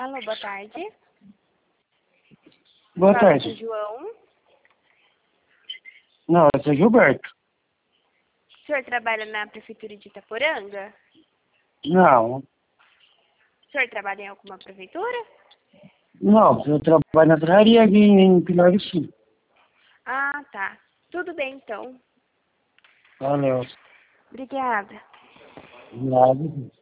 Alô, boa tarde. Boa Fala com tarde. o João. Não, esse é Gilberto. O senhor trabalha na Prefeitura de Itaporanga? Não, O senhor trabalha em alguma prefeitura? não, eu trabalho na serraria aqui em Pilar do Sul. Ah, tá. Tudo bem, então. Valeu. Obrigada. Nada.